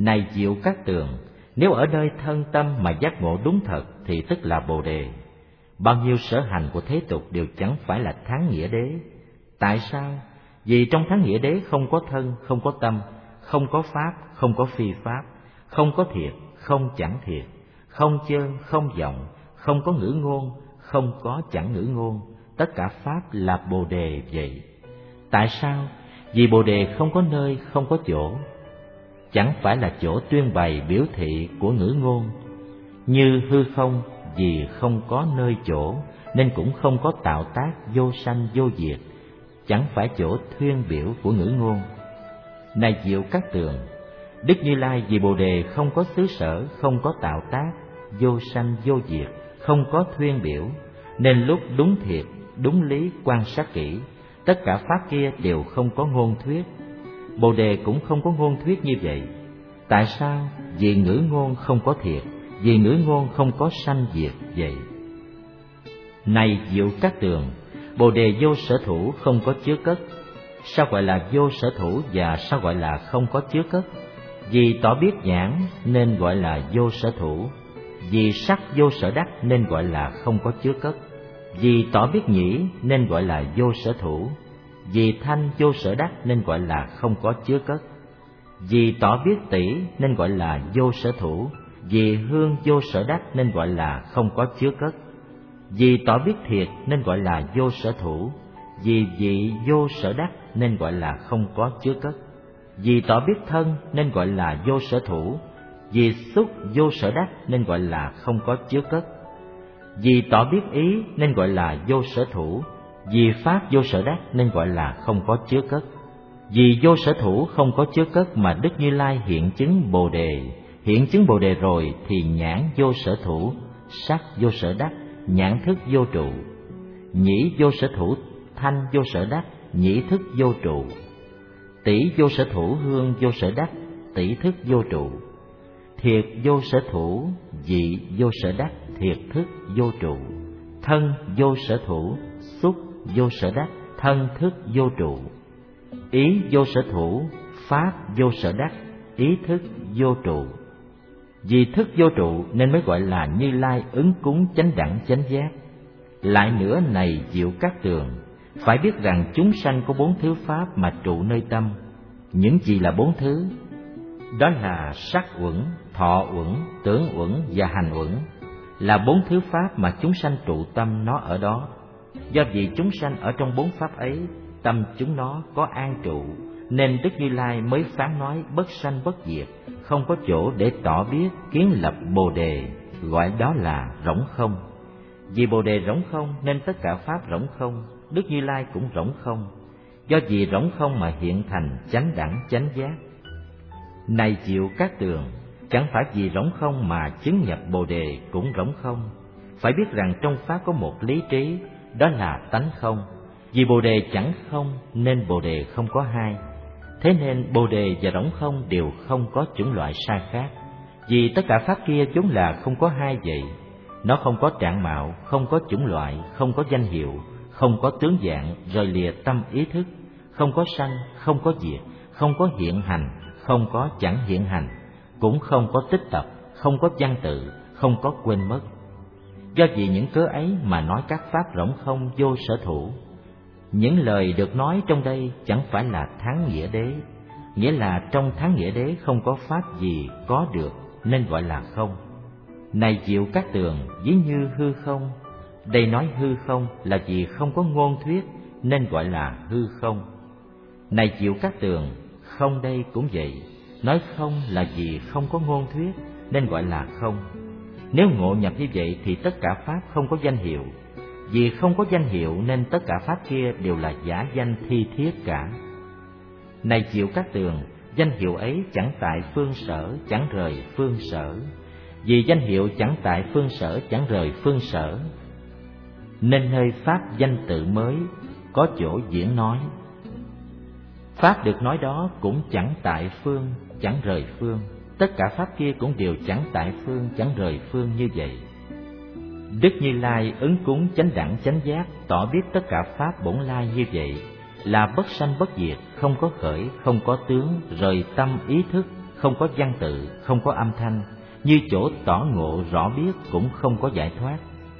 Này Diệu Cát Tường, nếu ở nơi thân tâm mà giác ngộ đúng thật thì tức là Bồ Đề. Bao nhiêu sở hành của thế tục đều chẳng phải là thắng nghĩa đế. Tại sao? Vì trong thắng nghĩa đế không có thân, không có tâm, không có pháp, không có phi pháp, không có thiệt, không chẳng thiệt, không chơn, không vọng, không có ngữ ngôn, không có chẳng ngữ ngôn, tất cả pháp là Bồ Đề vậy. Tại sao? Vì Bồ Đề không có nơi, không có chỗ. Chẳng phải là chỗ tuyên bày biểu thị của ngữ ngôn. Như hư không, vì không có nơi chỗ nên cũng không có tạo tác vô sanh vô diệt, chẳng phải chỗ thuyên biểu của ngữ ngôn. Này Diệu Cát Tường, Đức Như Lai vì Bồ Đề không có xứ sở, không có tạo tác, vô sanh vô diệt, không có thuyên biểu, nên lúc đúng thiệt, đúng lý quan sát kỹ, tất cả pháp kia đều không có ngôn thuyết. Bồ Đề cũng không có ngôn thuyết như vậy. Tại sao? Vì ngữ ngôn không có thiệt, vì ngữ ngôn không có sanh diệt vậy. Này Diệu Cát Tường, Bồ Đề vô sở thủ không có chứa cất. Sao gọi là vô sở thủ và sao gọi là không có chứa cất? Vì tỏ biết nhãn nên gọi là vô sở thủ, vì sắc vô sở đắc nên gọi là không có chứa cất, vì tỏ biết nhĩ nên gọi là vô sở thủ, vì thanh vô sở đắc nên gọi là không có chứa cất, vì tỏ biết tỷ nên gọi là vô sở thủ, vì hương vô sở đắc nên gọi là không có chứa cất, vì tỏ biết thiệt nên gọi là vô sở thủ, vì vị vô sở đắc nên gọi là không có chứa cất, vì tỏ biết thân nên gọi là vô sở thủ, vì xúc vô sở đắc nên gọi là không có chứa cất, vì tỏ biết ý nên gọi là vô sở thủ, vì pháp vô sở đắc nên gọi là không có chứa cất. Vì vô sở thủ không có chứa cất mà Đức Như Lai hiện chứng Bồ Đề. Hiện chứng Bồ Đề rồi thì nhãn vô sở thủ, sắc vô sở đắc, nhãn thức vô trụ, nhĩ vô sở thủ, thanh vô sở đắc, nhĩ thức vô trụ, tỷ vô sở thủ, hương vô sở đắc, tỷ thức vô trụ, thiệt vô sở thủ, vị vô sở đắc, thiệt thức vô trụ, thân vô sở thủ, xúc vô sở đắc, thân thức vô trụ, ý vô sở thủ, pháp vô sở đắc, ý thức vô trụ. Vì thức vô trụ nên mới gọi là Như Lai ứng cúng chánh đẳng chánh giác. Lại nữa này Diệu Cát Tường, phải biết rằng chúng sanh có 4 thứ pháp mà trụ nơi tâm. Những gì là 4 thứ? Đó là sắc uẩn, thọ uẩn, tưởng uẩn và hành uẩn, là 4 thứ pháp mà chúng sanh trụ tâm nó ở đó. Do vì chúng sanh ở trong 4 pháp ấy, tâm chúng nó có an trụ, nên Đức Như Lai mới phán nói bất sanh bất diệt, không có chỗ để tỏ biết kiến lập Bồ Đề, gọi đó là rỗng không. Vì Bồ Đề rỗng không nên tất cả pháp rỗng không, Đức Như Lai cũng rỗng không. Do vì rỗng không mà hiện thành chánh đẳng chánh giác. Này Diệu Cát Tường, chẳng phải vì rỗng không mà chứng nhập Bồ Đề cũng rỗng không. Phải biết rằng trong pháp có một lý trí, đó là tánh không. Vì Bồ Đề chẳng không nên Bồ Đề không có hai. Thế nên Bồ Đề và rỗng không đều không có chủng loại sai khác. Vì tất cả pháp kia vốn là không có hai vậy. Nó không có trạng mạo, không có chủng loại, không có danh hiệu, không có tướng dạng rời lìa tâm ý thức, không có sanh, không có diệt, không có hiện hành, không có chẳng hiện hành, cũng không có tích tập, không có văn tự, không có quên mất. Do vì những cớ ấy mà nói các pháp rỗng không vô sở thủ. Những lời được nói trong đây chẳng phải là thắng nghĩa đế, nghĩa là trong thắng nghĩa đế không có pháp gì có được nên gọi là không. Này Diệu Cát Tường, ví như hư không, đây nói hư không là vì không có ngôn thuyết nên gọi là hư không. Này Diệu Cát Tường, không đây cũng vậy, nói không là vì không có ngôn thuyết nên gọi là không. Nếu ngộ nhập như vậy thì tất cả pháp không có danh hiệu. Vì không có danh hiệu nên tất cả pháp kia đều là giả danh thi thiết cả. Này Diệu Cát Tường, danh hiệu ấy chẳng tại phương sở, chẳng rời phương sở. Vì danh hiệu chẳng tại phương sở, chẳng rời phương sở, nên nơi pháp danh tự mới có chỗ diễn nói. Pháp được nói đó cũng chẳng tại phương, chẳng rời phương. Tất cả pháp kia cũng đều chẳng tại phương, chẳng rời phương như vậy. Đức Như Lai ứng cúng chánh đẳng chánh giác, tỏ biết tất cả pháp bổn lai như vậy, là bất sanh bất diệt, không có khởi, không có tướng, rời tâm ý thức, không có văn tự, không có âm thanh, như chỗ tỏ ngộ rõ biết cũng không có giải thoát.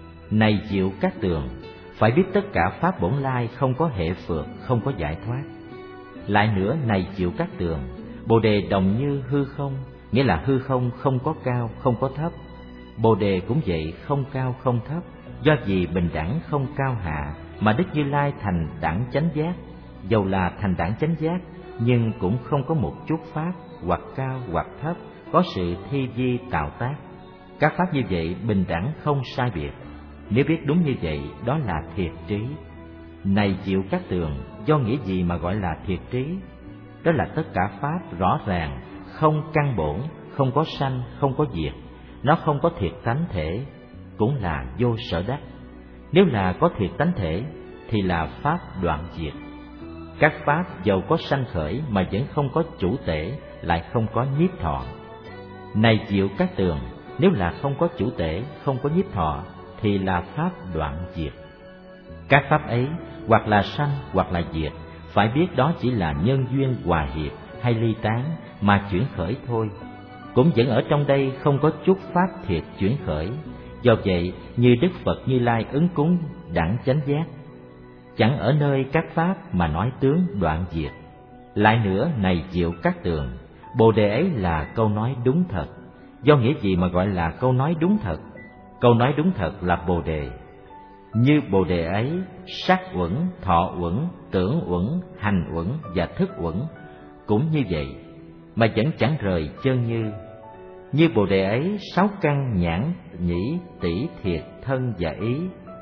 Này Diệu Cát Tường, phải biết tất cả pháp bổn lai không có hệ phược, không có giải thoát. Lại nữa, này Diệu Cát Tường, Bồ đề đồng như hư không, nghĩa là hư không không có cao, không có thấp. Bồ đề cũng vậy, không cao không thấp, do vì bình đẳng không cao hạ mà Đức Như Lai thành đẳng chánh giác. Dầu là thành đẳng chánh giác, nhưng cũng không có một chút pháp hoặc cao hoặc thấp, có sự thi vi tạo tác. Các pháp như vậy bình đẳng không sai biệt. Nếu biết đúng như vậy, đó là thiệt trí. Này Diệu Cát Tường, do nghĩa gì mà gọi là thiệt trí? Đó là tất cả pháp rõ ràng, không căn bổn, không có sanh, không có diệt. Nó không có thiệt tánh thể, cũng là vô sở đắc. Nếu là có thiệt tánh thể, thì là pháp đoạn diệt. Các pháp dầu có sanh khởi mà vẫn không có chủ tể, lại không có nhiếp thọ. Này Diệu Cát Tường, nếu là không có chủ tể, không có nhiếp thọ, thì là pháp đoạn diệt. Các pháp ấy hoặc là sanh hoặc là diệt, phải biết đó chỉ là nhân duyên hòa hiệp hay ly tán mà chuyển khởi thôi. Cũng vẫn ở trong đây không có chút pháp thiệt chuyển khởi. Do vậy, như Đức Phật Như Lai ứng cúng đẳng chánh giác, chẳng ở nơi các pháp mà nói tướng đoạn diệt. Lại nữa, này Diệu Cát Tường, Bồ đề ấy là câu nói đúng thật. Do nghĩa gì mà gọi là câu nói đúng thật? Câu nói đúng thật là Bồ đề. Như Bồ đề ấy, sắc uẩn, thọ uẩn, tưởng uẩn, hành uẩn và thức uẩn cũng như vậy, mà vẫn chẳng rời chân như. Như Bồ đề ấy, sáu căn nhãn, nhĩ, tỷ, thiệt, thân và ý,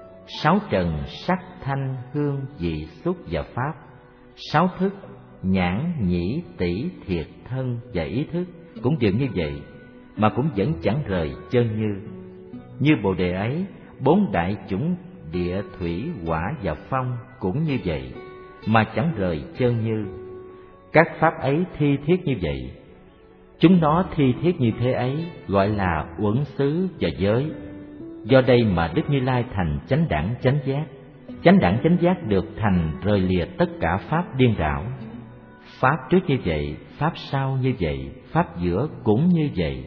sáu trần sắc, thanh, hương, vị, xúc và pháp, sáu thức nhãn, nhĩ, tỷ, thiệt, thân và ý thức cũng đều như vậy, mà cũng vẫn chẳng rời chân như. Như Bồ đề ấy, bốn đại chủng địa, thủy, hỏa và phong cũng như vậy, mà chẳng rời chân như. Các pháp ấy thi thiết như vậy. Chúng nó thi thiết như thế ấy gọi là uẩn xứ và giới. Do đây mà Đức Như Lai thành chánh đẳng chánh giác. Chánh đẳng chánh giác được thành rời lìa tất cả pháp điên đảo. Pháp trước như vậy, pháp sau như vậy, pháp giữa cũng như vậy.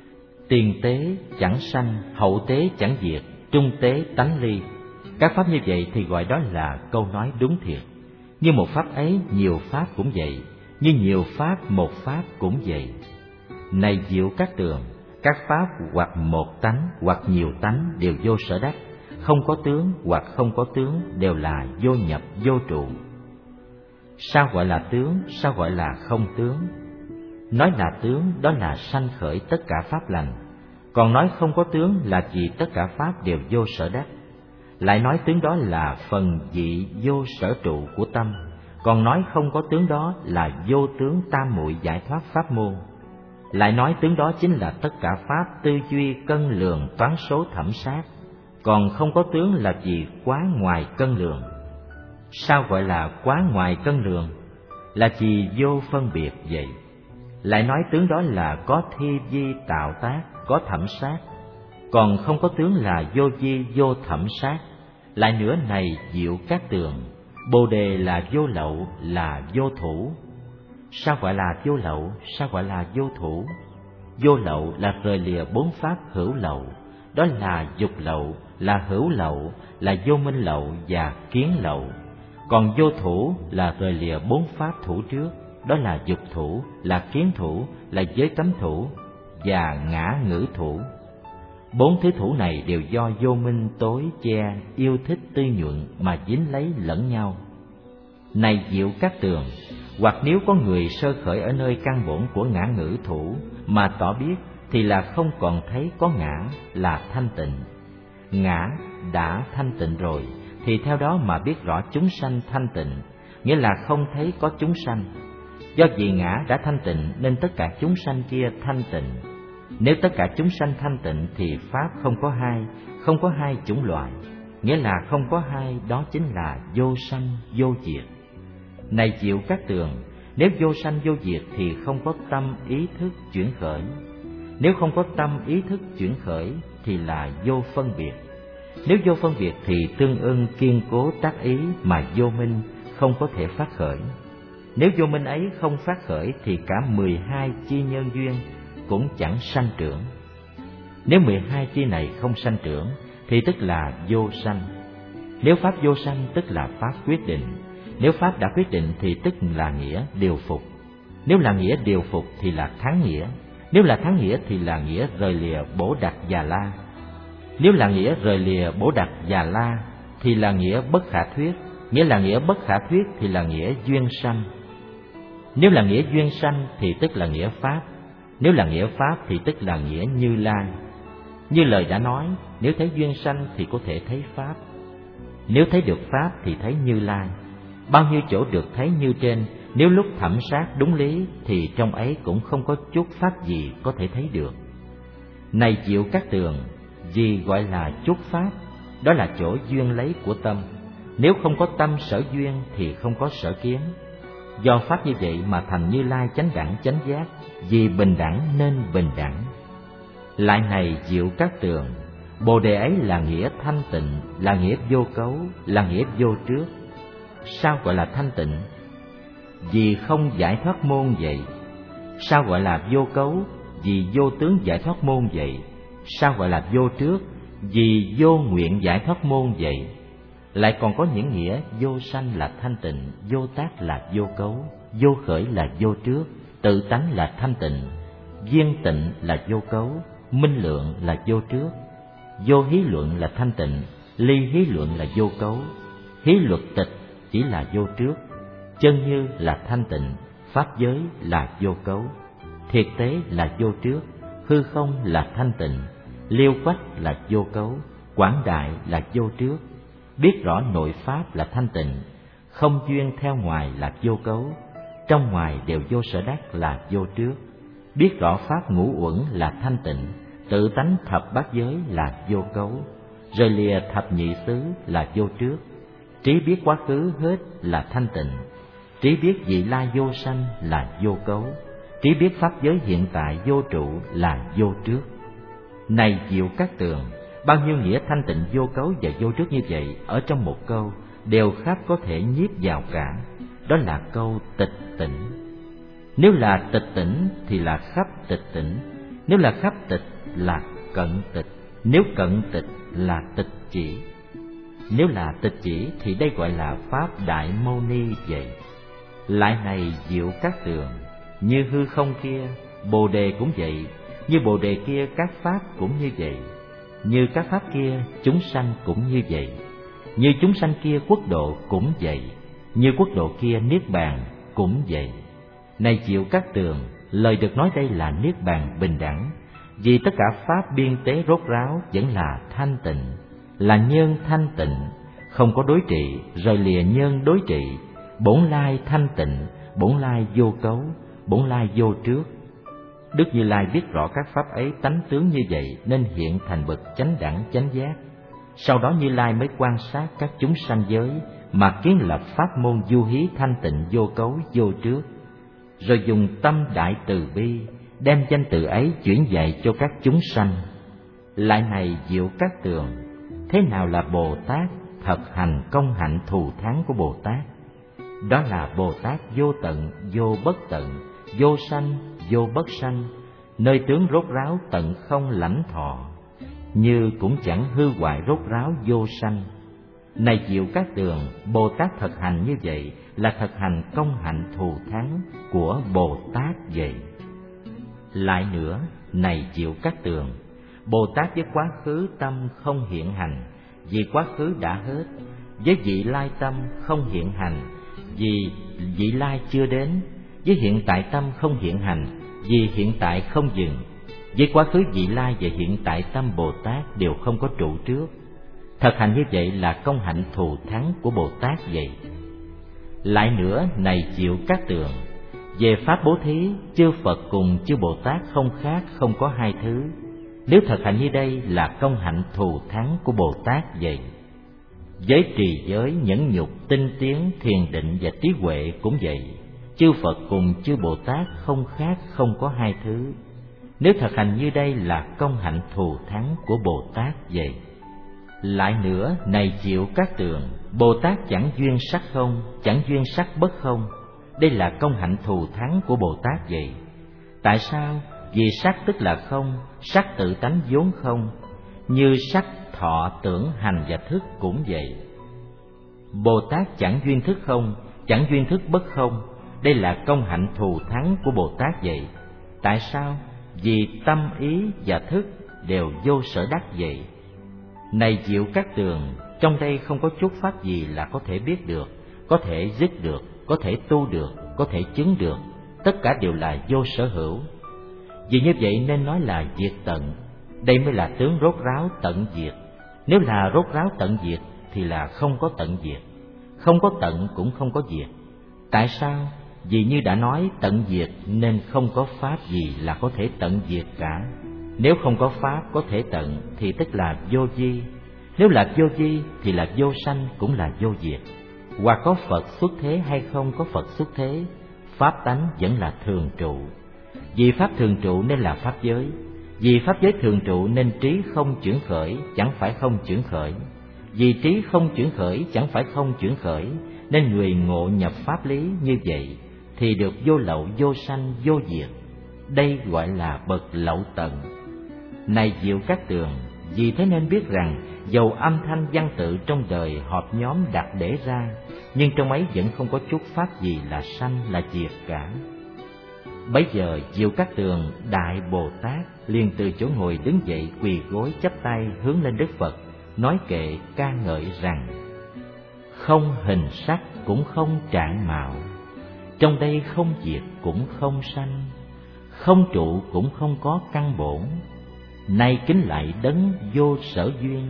Tiền tế chẳng sanh, hậu tế chẳng diệt, trung tế tánh ly. Các pháp như vậy thì gọi đó là câu nói đúng thiệt. Như một pháp ấy, nhiều pháp cũng vậy. Như nhiều pháp, một pháp cũng vậy. Này Diệu Cát Tường, các pháp hoặc một tánh hoặc nhiều tánh đều vô sở đắc, không có tướng hoặc không có tướng đều là vô nhập vô trụ. Sao gọi là tướng, sao gọi là không tướng? Nói là tướng đó là sanh khởi tất cả pháp lành, còn nói không có tướng là vì tất cả pháp đều vô sở đắc. Lại nói tướng đó là phần vị vô sở trụ của tâm, còn nói không có tướng đó là vô tướng tam muội giải thoát pháp môn. Lại nói tướng đó chính là tất cả pháp tư duy cân lường toán số thẩm sát, còn không có tướng là vì quá ngoài cân lường. Sao gọi là quá ngoài cân lường? Là vì vô phân biệt vậy. Lại nói tướng đó là có thi vi tạo tác, có thẩm sát, còn không có tướng là vô vi vô thẩm sát. Lại nữa, này Diệu Cát Tường, Bồ đề là vô lậu, là vô thủ. Sao gọi là vô lậu? Sao gọi là vô thủ? Vô lậu là rời lìa bốn pháp hữu lậu, đó là dục lậu, là hữu lậu, là vô minh lậu và kiến lậu. Còn vô thủ là rời lìa bốn pháp thủ trước, đó là dục thủ, là kiến thủ, là giới cấm thủ và ngã ngữ thủ. Bốn thứ thủ này đều do vô minh tối che, yêu thích tư nhuận mà dính lấy lẫn nhau. Này Diệu Cát Tường, hoặc nếu có người sơ khởi ở nơi căn bổn của ngã ngữ thủ mà tỏ biết, thì là không còn thấy có ngã, là thanh tịnh. Ngã đã thanh tịnh rồi, thì theo đó mà biết rõ chúng sanh thanh tịnh, nghĩa là không thấy có chúng sanh. Do vì ngã đã thanh tịnh nên tất cả chúng sanh kia thanh tịnh. Nếu tất cả chúng sanh thanh tịnh thì pháp không có hai chủng loại, nghĩa là không có hai, đó chính là vô sanh vô diệt. Này Diệu Cát Tường, nếu vô sanh vô diệt thì không có tâm ý thức chuyển khởi. Nếu không có tâm ý thức chuyển khởi thì là vô phân biệt. Nếu vô phân biệt thì tương ưng kiên cố tác ý mà vô minh không có thể phát khởi. Nếu vô minh ấy không phát khởi thì cả 12 chi nhân duyên cũng chẳng sanh trưởng. Nếu 12 chi này không sanh trưởng thì tức là vô sanh. Nếu pháp vô sanh tức là pháp quyết định. Nếu pháp đã quyết định thì tức là nghĩa điều phục. Nếu là nghĩa điều phục thì là thắng nghĩa. Nếu là thắng nghĩa thì là nghĩa rời lìa bổ đặc già la. Nếu là nghĩa rời lìa bổ đặc già la thì là nghĩa bất khả thuyết. Nghĩa là nghĩa bất khả thuyết thì là nghĩa duyên sanh. Nếu là nghĩa duyên sanh thì tức là nghĩa pháp. Nếu là nghĩa pháp thì tức là nghĩa Như Lai. Như lời đã nói, nếu thấy duyên sanh thì có thể thấy pháp. Nếu thấy được pháp thì thấy Như Lai. Bao nhiêu chỗ được thấy như trên, nếu lúc thẩm sát đúng lý thì trong ấy cũng không có chút pháp gì có thể thấy được. Này Diệu Cát Tường, gì gọi là chút pháp? Đó là chỗ duyên lấy của tâm. Nếu không có tâm sở duyên thì không có sở kiến. Do pháp như vậy mà thành Như Lai chánh đẳng chánh giác, vì bình đẳng nên bình đẳng. Lại này Diệu Cát Tường, Bồ đề ấy là nghĩa thanh tịnh, là nghĩa vô cấu, là nghĩa vô trước. Sao gọi là thanh tịnh? Vì không giải thoát môn vậy. Sao gọi là vô cấu? Vì vô tướng giải thoát môn vậy. Sao gọi là vô trước? Vì vô nguyện giải thoát môn vậy. Lại còn có những nghĩa vô sanh là thanh tịnh, vô tác là vô cấu, vô khởi là vô trước, tự tánh là thanh tịnh, viên tịnh là vô cấu, minh lượng là vô trước, vô hí luận là thanh tịnh, ly hí luận là vô cấu, hí luật tịch chỉ là vô trước, chân như là thanh tịnh, pháp giới là vô cấu, thiệt tế là vô trước, hư không là thanh tịnh, liêu quách là vô cấu, quảng đại là vô trước, biết rõ nội pháp là thanh tịnh, không duyên theo ngoài là vô cấu, trong ngoài đều vô sở đắc là vô trước, biết rõ pháp ngũ uẩn là thanh tịnh, tự tánh thập bát giới là vô cấu, rời lìa thập nhị xứ là vô trước, trí biết quá khứ hết là thanh tịnh, trí biết vị lai vô sanh là vô cấu, trí biết pháp giới hiện tại vô trụ là vô trước. Này Diệu Cát Tường, bao nhiêu nghĩa thanh tịnh vô cấu và vô trước như vậy ở trong một câu đều khắp có thể nhiếp vào cả. Đó là câu tịch tỉnh. Nếu là tịch tỉnh thì là khắp tịch tỉnh. Nếu là khắp tịch là cận tịch. Nếu cận tịch là tịch chỉ. Nếu là tịch chỉ thì đây gọi là pháp Đại Mâu Ni vậy. Lại này Diệu Cát Tường, như hư không kia, Bồ đề cũng vậy. Như Bồ đề kia các pháp cũng như vậy. Như các pháp kia chúng sanh cũng như vậy. Như chúng sanh kia quốc độ cũng vậy. Như quốc độ kia niết bàn cũng vậy. Này Diệu Cát Tường, lời được nói đây là niết bàn bình đẳng. Vì tất cả pháp biên tế rốt ráo vẫn là thanh tịnh, là nhân thanh tịnh, không có đối trị, rời lìa nhân đối trị. Bổn lai thanh tịnh, bổn lai vô cấu, bổn lai vô trước. Đức Như Lai biết rõ các pháp ấy tánh tướng như vậy nên hiện thành bậc chánh đẳng chánh giác. Sau đó Như Lai mới quan sát các chúng sanh giới mà kiến lập pháp môn du hí thanh tịnh vô cấu vô trước, rồi dùng tâm đại từ bi đem danh từ ấy chuyển dạy cho các chúng sanh. Lại này Diệu Cát Tường, thế nào là Bồ Tát thật hành công hạnh thù thắng của Bồ Tát? Đó là Bồ Tát vô tận, vô bất tận, vô sanh, vô bất sanh, nơi tướng rốt ráo tận không lãnh thọ, như cũng chẳng hư hoại rốt ráo vô sanh. Này Diệu Cát Tường, Bồ Tát thực hành như vậy là thực hành công hạnh thù thắng của Bồ Tát vậy. Lại nữa, này Diệu Cát Tường, Bồ Tát với quá khứ tâm không hiện hành, vì quá khứ đã hết. Với vị lai tâm không hiện hành, vì vị lai chưa đến. Với hiện tại tâm không hiện hành, vì hiện tại không dừng. Với quá khứ vị lai và hiện tại tâm Bồ Tát đều không có trụ trước. Thực hành như vậy là công hạnh thù thắng của Bồ Tát vậy. Lại nữa, này Diệu Cát Tường, về pháp bố thí, chư Phật cùng chư Bồ Tát không khác, không có hai thứ. Nếu thực hành như đây là công hạnh thù thắng của Bồ Tát vậy. Giới trì giới, nhẫn nhục, tinh tiến, thiền định và trí huệ cũng vậy. Chư Phật cùng chư Bồ Tát không khác, không có hai thứ. Nếu thực hành như đây là công hạnh thù thắng của Bồ Tát vậy. Lại nữa, này Diệu Cát Tường, Bồ Tát chẳng duyên sắc không, chẳng duyên sắc bất không. đây là công hạnh thù thắng của Bồ Tát vậy. Tại sao? Vì sắc tức là không, sắc tự tánh vốn không, như sắc, thọ, tưởng, hành và thức cũng vậy. Bồ Tát chẳng duyên thức không, chẳng duyên thức bất không, đây là công hạnh thù thắng của Bồ Tát vậy. Tại sao? Vì tâm ý và thức đều vô sở đắc vậy. Này Diệu Cát Tường, trong đây không có chút pháp gì là có thể biết được, có thể dứt được, có thể tu được, có thể chứng được, tất cả đều là vô sở hữu. Vì như vậy nên nói là diệt tận, đây mới là tướng rốt ráo tận diệt. Nếu là rốt ráo tận diệt thì là không có tận diệt, không có tận cũng không có diệt. Tại sao? Vì như đã nói tận diệt nên không có pháp gì là có thể tận diệt cả. Nếu không có pháp có thể tận thì tức là vô vi. Nếu là vô vi thì là vô sanh cũng là vô diệt. Hoặc có Phật xuất thế hay không có Phật xuất thế, pháp tánh vẫn là thường trụ. Vì pháp thường trụ nên là pháp giới. Vì pháp giới thường trụ nên trí không chuyển khởi chẳng phải không chuyển khởi. Vì trí không chuyển khởi chẳng phải không chuyển khởi, nên người ngộ nhập pháp lý như vậy thì được vô lậu, vô sanh, vô diệt. Đây gọi là bậc lậu tận. Này Diệu Cát Tường, vì thế nên biết rằng dầu âm thanh văn tự trong đời họp nhóm đặt để ra, nhưng trong ấy vẫn không có chút pháp gì là sanh là diệt cả. Bấy giờ Diệu Cát Tường Đại Bồ Tát liền từ chỗ ngồi đứng dậy, quỳ gối chắp tay hướng lên Đức Phật, nói kệ ca ngợi rằng: không hình sắc cũng không trạng mạo, trong đây không diệt cũng không sanh, không trụ cũng không có căn bổn. Nay kính lạy đấng vô sở duyên,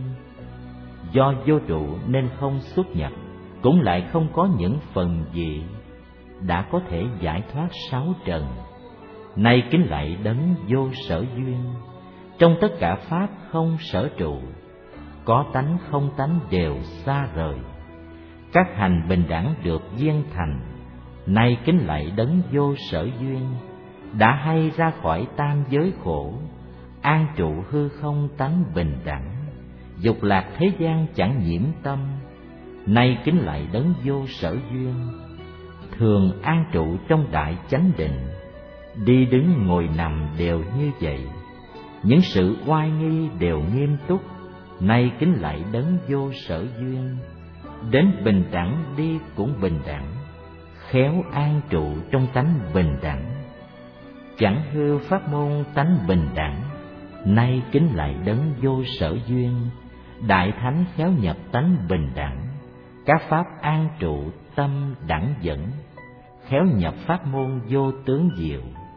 do vô trụ nên không xuất nhập, cũng lại không có những phần gì, đã có thể giải thoát sáu trần. Nay kính lạy đấng vô sở duyên, trong tất cả pháp không sở trụ, có tánh không tánh đều xa rời, các hành bình đẳng được viên thành. Nay kính lạy đấng vô sở duyên, đã hay ra khỏi tam giới khổ, an trụ hư không tánh bình đẳng, dục lạc thế gian chẳng nhiễm tâm. Nay kính lạy đấng vô sở duyên, thường an trụ trong đại chánh định, đi đứng ngồi nằm đều như vậy, những sự oai nghi đều nghiêm túc. Nay kính lạy đấng vô sở duyên, đến bình đẳng đi cũng bình đẳng, khéo an trụ trong tánh bình đẳng, chẳng hư pháp môn tánh bình đẳng. Nay kính lạy đấng vô sở duyên, đại thánh khéo nhập tánh bình đẳng, các pháp an trụ tâm đẳng dẫn, khéo nhập pháp môn vô tướng diệu.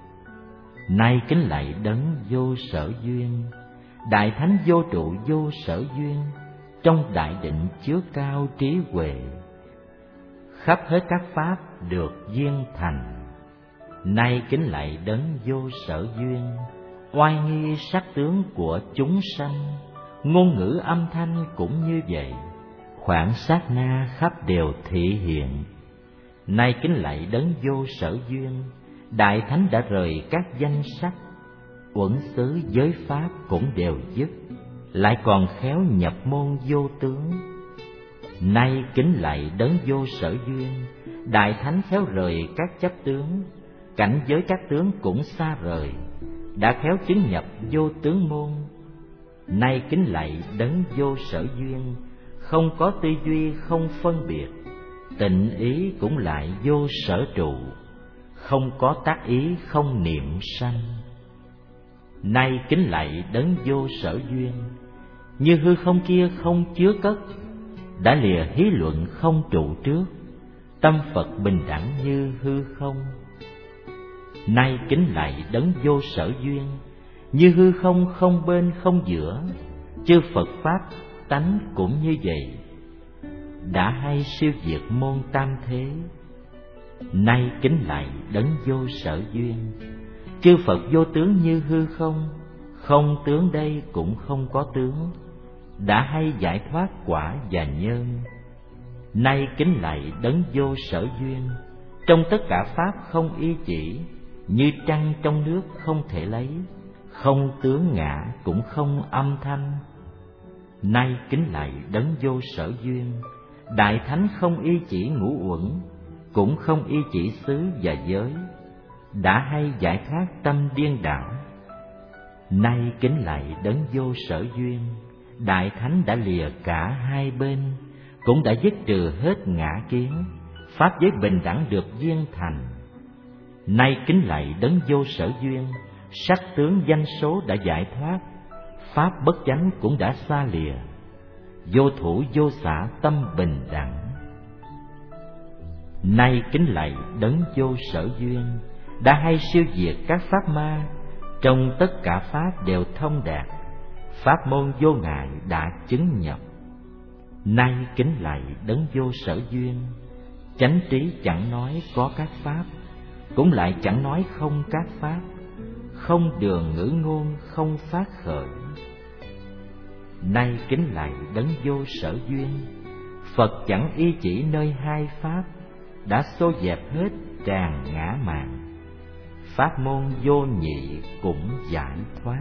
Nay kính lạy đấng vô sở duyên, đại thánh vô trụ vô sở duyên, trong đại định chứa cao trí huệ, khắp hết các pháp được viên thành. Nay kính lạy đấng vô sở duyên, oai nghi sắc tướng của chúng sanh, ngôn ngữ âm thanh cũng như vậy, khoảng sát na khắp đều thị hiện. Nay kính lạy đấng vô sở duyên, đại thánh đã rời các danh sắc, uẩn xứ giới pháp cũng đều dứt, lại còn khéo nhập môn vô tướng. Nay kính lạy đấng vô sở duyên, đại thánh khéo rời các chấp tướng, cảnh giới các tướng cũng xa rời, đã khéo chứng nhập vô tướng môn. Nay kính lạy đấng vô sở duyên, không có tư duy không phân biệt, tịnh ý cũng lại vô sở trụ, không có tác ý không niệm sanh. Nay kính lạy đấng vô sở duyên, như hư không kia không chứa cất, đã lìa hí luận không trụ trước, tâm Phật bình đẳng như hư không. Nay kính lạy đấng vô sở duyên, như hư không không bên không giữa, chư Phật pháp tánh cũng như vậy, đã hay siêu diệt môn tam thế. Nay kính lạy đấng vô sở duyên, chư Phật vô tướng như hư không, không tướng đây cũng không có tướng, đã hay giải thoát quả và nhân. Nay kính lạy đấng vô sở duyên, trong tất cả pháp không y chỉ, như trăng trong nước không thể lấy, không tướng ngã cũng không âm thanh. Nay kính lạy đấng vô sở duyên, đại thánh không y chỉ ngũ uẩn, cũng không y chỉ xứ và giới, đã hay giải thoát tâm điên đảo. Nay kính lạy đấng vô sở duyên, Đại Thánh đã lìa cả hai bên, cũng đã dứt trừ hết ngã kiến, pháp giới bình đẳng được viên thành. Nay kính lạy đấng vô sở duyên, sắc tướng danh số đã giải thoát, pháp bất chánh cũng đã xa lìa, vô thủ vô xả tâm bình đẳng. Nay kính lạy đấng vô sở duyên, đã hay siêu diệt các pháp ma, trong tất cả pháp đều thông đạt, pháp môn vô ngại đã chứng nhập. Nay kính lạy đấng vô sở duyên, chánh trí chẳng nói có các pháp, cũng lại chẳng nói không các pháp, không đường ngữ ngôn không phát khởi. Nay kính lạy đấng vô sở duyên, Phật chẳng y chỉ nơi hai pháp, đã xô dẹp hết tràn ngã mạn, pháp môn vô nhị cũng giải thoát.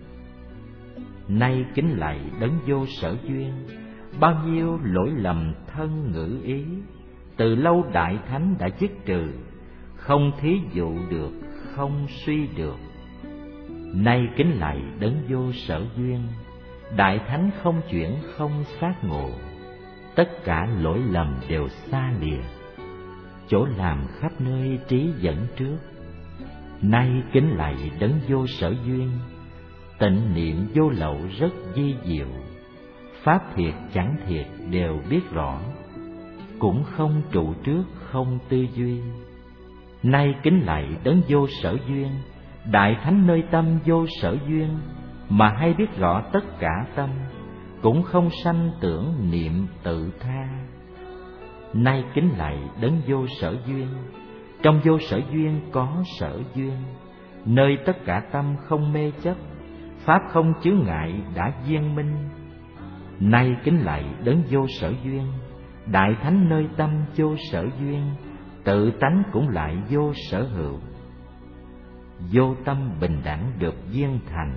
Nay kính lạy đấng vô sở duyên, bao nhiêu lỗi lầm thân ngữ ý, từ lâu Đại Thánh đã dứt trừ, không thí dụ được, không suy được. Nay kính lạy đấng vô sở duyên, Đại Thánh không chuyển không phát ngộ, tất cả lỗi lầm đều xa lìa, chỗ làm khắp nơi trí dẫn trước. Nay kính lạy đấng vô sở duyên, tịnh niệm vô lậu rất vi diệu, pháp thiệt chẳng thiệt đều biết rõ, cũng không trụ trước không tư duy. Nay kính lạy đấng vô sở duyên, Đại Thánh nơi tâm vô sở duyên, mà hay biết rõ tất cả tâm, cũng không sanh tưởng niệm tự tha. Nay kính lạy đấng vô sở duyên, trong vô sở duyên có sở duyên, nơi tất cả tâm không mê chấp, pháp không chướng ngại đã viên minh. Nay kính lạy đấng vô sở duyên, Đại Thánh nơi tâm vô sở duyên, tự tánh cũng lại vô sở hữu, vô tâm bình đẳng được viên thành.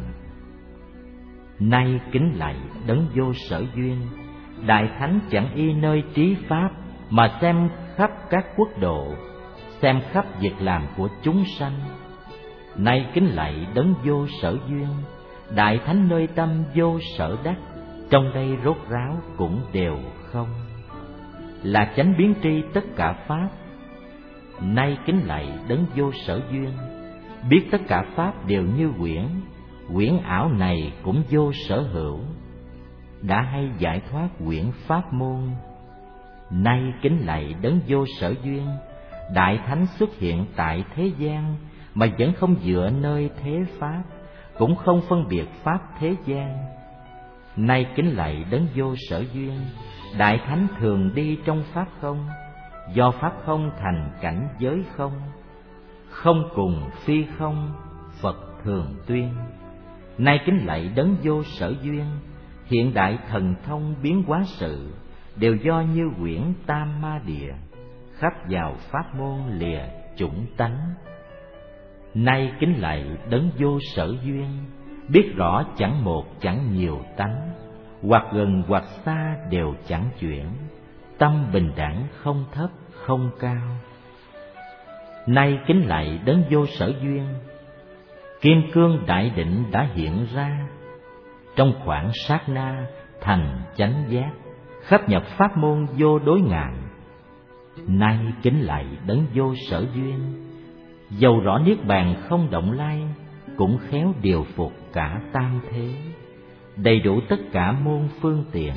Nay kính lạy đấng vô sở duyên, Đại Thánh chẳng y nơi trí pháp, mà xem khắp các quốc độ, xem khắp việc làm của chúng sanh. Nay kính lạy đấng vô sở duyên, Đại Thánh nơi tâm vô sở đắc, trong đây rốt ráo cũng đều không, là chánh biến tri tất cả pháp. Nay kính lạy đấng vô sở duyên, biết tất cả pháp đều như quyển, quyển ảo này cũng vô sở hữu, đã hay giải thoát quyển pháp môn. Nay kính lạy đấng vô sở duyên, Đại Thánh xuất hiện tại thế gian, mà vẫn không dựa nơi thế pháp, cũng không phân biệt pháp thế gian. Nay kính lạy đấng vô sở duyên, Đại Thánh thường đi trong pháp không, do pháp không thành cảnh giới không, không cùng phi không, Phật thường tuyên. Nay kính lạy đấng vô sở duyên, hiện đại thần thông biến hóa sự, đều do như quyển tam ma địa, khắp vào pháp môn lìa chủng tánh. Nay kính lạy đấng vô sở duyên, biết rõ chẳng một chẳng nhiều tánh, hoặc gần hoặc xa đều chẳng chuyển, tâm bình đẳng không thấp không cao. Nay kính lạy đấng vô sở duyên, kim cương đại định đã hiện ra, trong khoảng sát na thành chánh giác, khắp nhập pháp môn vô đối ngại. Nay kính lạy đấng vô sở duyên, dầu rõ niết bàn không động lai, cũng khéo điều phục cả tam thế, đầy đủ tất cả môn phương tiện.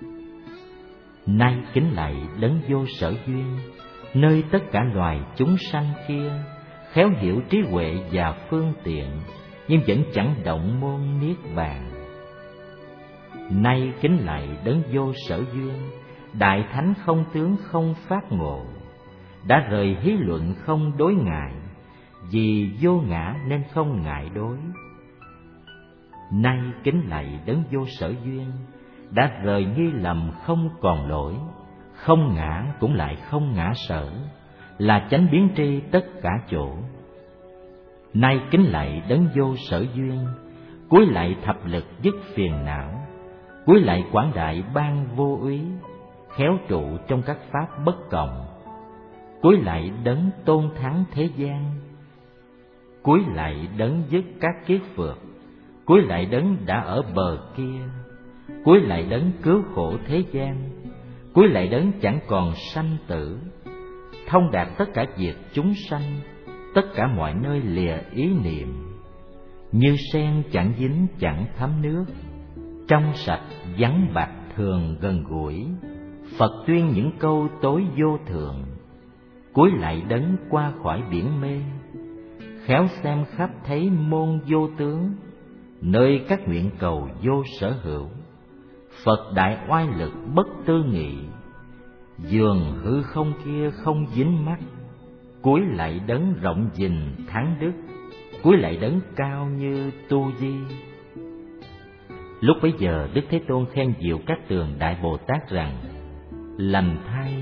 Nay kính lạy đấng vô sở duyên, nơi tất cả loài chúng sanh kia, khéo hiểu trí huệ và phương tiện, nhưng vẫn chẳng động môn niết bàn. Nay kính lạy đấng vô sở duyên, Đại Thánh không tướng không phát ngộ, đã rời hí luận không đối ngại, vì vô ngã nên không ngại đối. Nay kính lạy đấng vô sở duyên, đã rời nghi lầm không còn lỗi, không ngã cũng lại không ngã sở, là chánh biến tri tất cả chỗ. Nay kính lạy đấng vô sở duyên, cúi lạy thập lực dứt phiền não, cúi lạy quảng đại ban vô úy, khéo trụ trong các pháp bất cộng. cúi lạy đấng tôn thắng thế gian, cúi lạy đấng dứt các kiết phược, cúi lạy đấng đã ở bờ kia, cúi lạy đấng cứu khổ thế gian, cúi lạy đấng chẳng còn sanh tử, thông đạt tất cả việc chúng sanh, tất cả mọi nơi lìa ý niệm. Như sen chẳng dính chẳng thấm nước, trong sạch vắng bạc thường gần gũi, Phật tuyên những câu tối vô thượng, cúi lạy đấng qua khỏi biển mê, khéo xem khắp thấy môn vô tướng, nơi các nguyện cầu vô sở hữu. Phật đại oai lực bất tư nghị, giường hư không kia không dính mắt, cúi lạy đấng rộng dình thắng đức, cúi lạy đấng cao như tu di. Lúc bấy giờ Đức Thế Tôn khen Diệu Cát Tường Đại Bồ Tát rằng: lành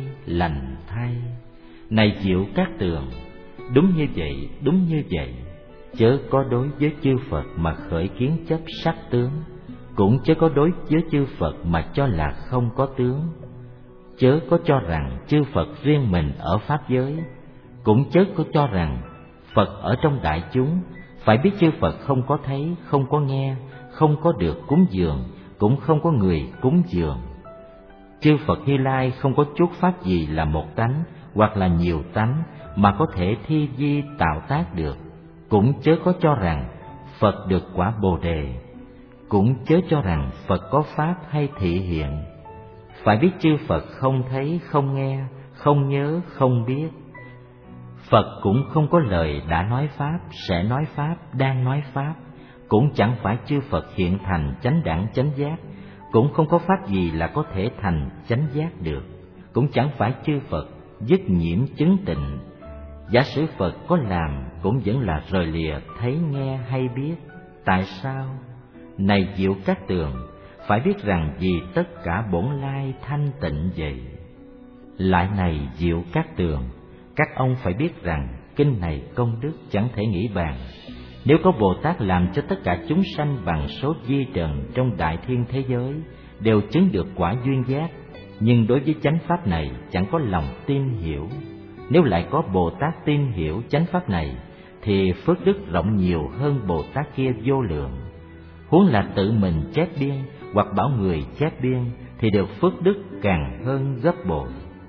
thay, này Diệu Cát Tường, đúng như vậy, đúng như vậy. Chớ có đối với chư Phật mà khởi kiến chấp sắc tướng, cũng chớ có đối với chư Phật mà cho là không có tướng. Chớ có cho rằng chư Phật riêng mình ở pháp giới, cũng chớ có cho rằng Phật ở trong đại chúng. Phải biết chư Phật không có thấy, không có nghe, không có được cúng dường, cũng không có người cúng dường. Chư Phật Như Lai không có chút pháp gì là một tánh hoặc là nhiều tánh mà có thể thi vi tạo tác được. Cũng chớ có cho rằng Phật được quả Bồ Đề, cũng chớ cho rằng Phật có pháp hay thị hiện. Phải biết chư Phật không thấy, không nghe, không nhớ, không biết. Phật cũng không có lời đã nói pháp, sẽ nói pháp, đang nói pháp. Cũng chẳng phải chư Phật hiện thành chánh đẳng chánh giác, cũng không có pháp gì là có thể thành chánh giác được. Cũng chẳng phải chư Phật dứt nhiễm chứng tịnh. Giả sử Phật có làm cũng vẫn là rời lìa thấy nghe hay biết. Tại sao? Này Diệu Cát Tường, phải biết rằng vì tất cả bổn lai thanh tịnh vậy. Lại này Diệu Cát Tường, các ông phải biết rằng kinh này công đức chẳng thể nghĩ bàn. Nếu có Bồ Tát làm cho tất cả chúng sanh bằng số vi trần trong đại thiên thế giới đều chứng được quả duyên giác, nhưng đối với chánh pháp này chẳng có lòng tin hiểu. Nếu lại có Bồ Tát tin hiểu chánh pháp này, thì phước đức rộng nhiều hơn Bồ Tát kia vô lượng. Huống là tự mình chép biên hoặc bảo người chép biên, thì được phước đức càng hơn gấp bội.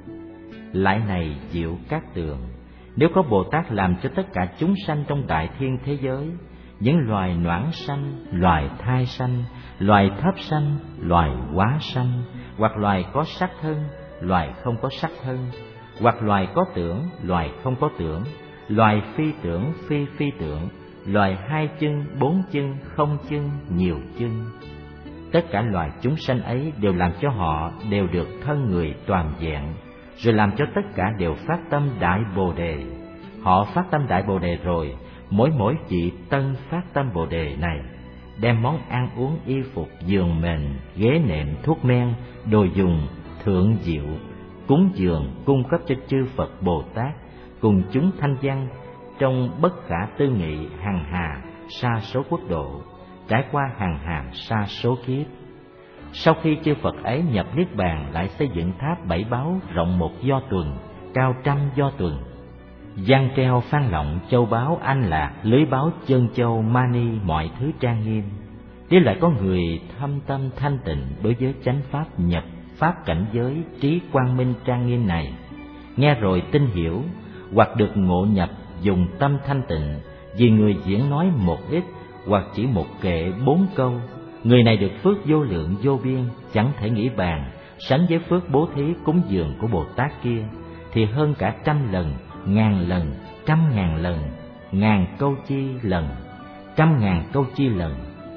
Lại này Diệu Cát Tường, nếu có Bồ Tát làm cho tất cả chúng sanh trong đại thiên thế giới, những loài noãn sanh, loài thai sanh, loài thấp sanh, loài hóa sanh, hoặc loài có sắc thân, loài không có sắc thân, hoặc loài có tưởng, loài không có tưởng, loài phi tưởng, phi tưởng, loài hai chân, bốn chân, không chân, nhiều chân. Tất cả loài chúng sanh ấy đều làm cho họ đều được thân người toàn vẹn, rồi làm cho tất cả đều phát tâm Đại Bồ Đề. Họ phát tâm Đại Bồ Đề rồi, mỗi vị tân phát tâm Bồ Đề này, đem món ăn uống y phục, giường mền, ghế nệm, thuốc men, đồ dùng thượng diệu, cúng dường cung cấp cho chư Phật Bồ Tát cùng chúng thanh văn trong bất khả tư nghị hằng hà sa số quốc độ, trải qua hằng hà sa số kiếp. Sau khi chư Phật ấy nhập niết bàn, lại xây dựng tháp bảy báu rộng 1 do tuần, cao 100 do tuần, giăng treo phan lọng, châu báu anh lạc, lưới báo chân châu mani, mọi thứ trang nghiêm. Nếu lại có người thâm tâm thanh tịnh đối với chánh pháp nhập pháp cảnh giới trí quang minh trang nghiêm này, nghe rồi tin hiểu, hoặc được ngộ nhập dùng tâm thanh tịnh, vì người diễn nói một ít hoặc chỉ một kệ 4 câu, người này được phước vô lượng vô biên, chẳng thể nghĩ bàn, sánh với phước bố thí cúng dường của Bồ Tát kia thì hơn cả 100 lần, 1000 lần, 100.000 lần, 1000 câu chi lần, 100.000 câu chi lần,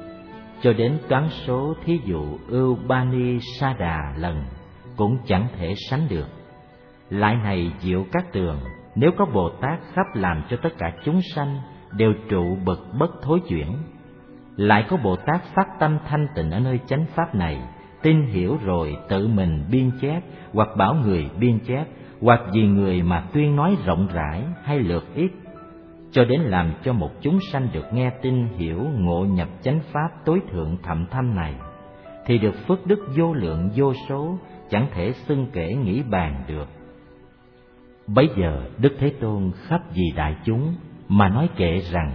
cho đến toán số thí dụ ưu bani sa đà lần cũng chẳng thể sánh được. Lại này Diệu Cát Tường, nếu có Bồ Tát khắp làm cho tất cả chúng sanh đều trụ bậc bất thối chuyển, lại có Bồ Tát phát tâm thanh tịnh ở nơi chánh pháp này, tin hiểu rồi tự mình biên chép hoặc bảo người biên chép, hoặc vì người mà tuyên nói rộng rãi hay lược ít, cho đến làm cho một chúng sanh được nghe tin hiểu ngộ nhập chánh pháp tối thượng thậm thâm này, thì được phước đức vô lượng vô số, chẳng thể xưng kể nghĩ bàn được. Bấy giờ Đức Thế Tôn khắp vì đại chúng mà nói kệ rằng: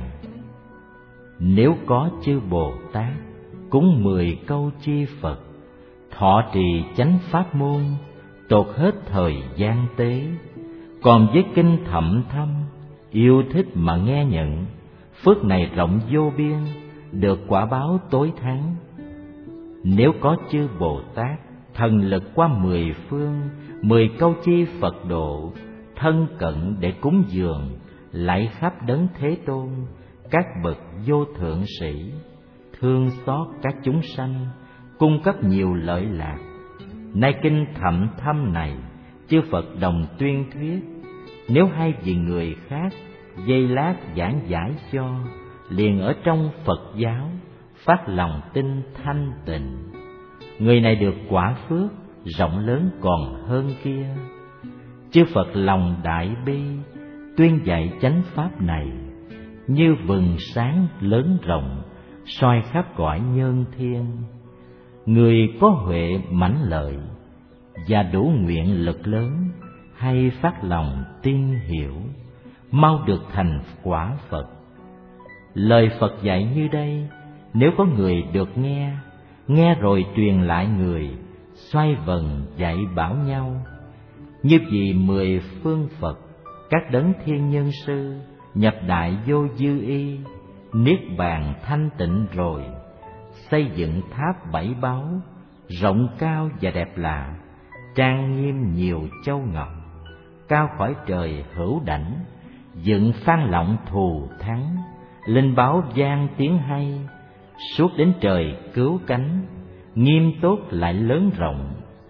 nếu có chư Bồ Tát cúng 10 câu chi Phật, thọ trì chánh pháp môn, tột hết thời gian tế, còn với kinh thậm thâm, yêu thích mà nghe nhận, phước này rộng vô biên, được quả báo tối thắng. Nếu có chư Bồ Tát thần lực qua 10 phương, 10 câu chi Phật độ, thân cận để cúng dường, lạy khắp đấng Thế Tôn, các bậc vô thượng sĩ, thương xót các chúng sanh, cung cấp nhiều lợi lạc. Nay kinh thậm thâm này, chư Phật đồng tuyên thuyết, nếu hay vì người khác, giây lát giảng giải cho, liền ở trong Phật giáo, phát lòng tin thanh tịnh. Người này được quả phước, rộng lớn còn hơn kia. Chư Phật lòng đại bi, tuyên dạy chánh pháp này, như vầng sáng lớn rộng, soi khắp cõi nhân thiên. Người có huệ mãnh lợi và đủ nguyện lực lớn, hay phát lòng tin hiểu, mau được thành quả Phật. Lời Phật dạy như đây, nếu có người được nghe, nghe rồi truyền lại người, xoay vần dạy bảo nhau. Như vì 10 phương Phật, các đấng thiên nhân sư, nhập đại vô dư y, niết bàn thanh tịnh rồi, xây dựng tháp 7 báu, rộng cao và đẹp lạ, trang nghiêm nhiều châu ngọc, cao khỏi trời hữu đảnh, dựng phan lọng thù thắng, linh báo vang tiếng hay, suốt đến trời cứu cánh, nghiêm tốt lại lớn rộng.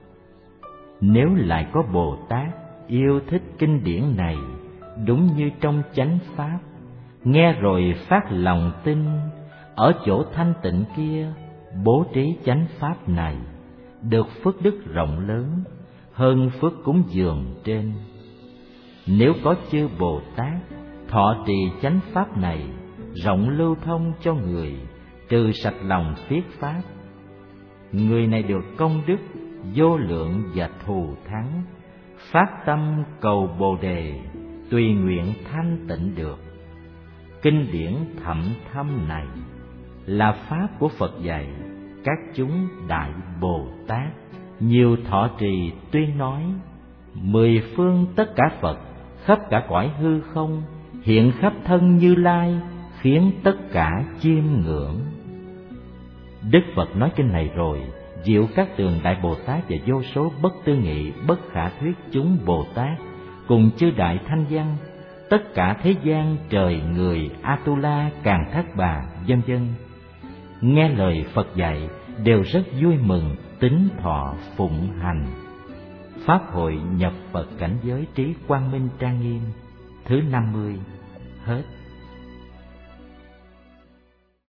Nếu lại có Bồ Tát yêu thích kinh điển này, đúng như trong chánh pháp, nghe rồi phát lòng tin, ở chỗ thanh tịnh kia bố trí chánh pháp này, được phước đức rộng lớn hơn phước cúng dường trên. Nếu có chư Bồ Tát thọ trì chánh pháp này, rộng lưu thông cho người, trừ sạch lòng phiết pháp, người này được công đức vô lượng và thù thắng, phát tâm cầu Bồ đề, tùy nguyện thanh tịnh được. Kinh điển thậm thâm này là pháp của Phật dạy các chúng đại Bồ Tát, nhiều thọ trì tuyên nói, 10 phương tất cả Phật, khắp cả cõi hư không, hiện khắp thân Như Lai, khiến tất cả chiêm ngưỡng. Đức Phật nói kinh này rồi, diệu các tường đại Bồ Tát và vô số bất tư nghị, bất khả thuyết chúng Bồ Tát, cùng chư đại thanh văn, tất cả thế gian trời người, Atula, Càn Thác Bà, vân vân, nghe lời Phật dạy đều rất vui mừng, tín thọ phụng hành. Pháp hội nhập Phật cảnh giới trí quang minh trang nghiêm thứ 50 hết.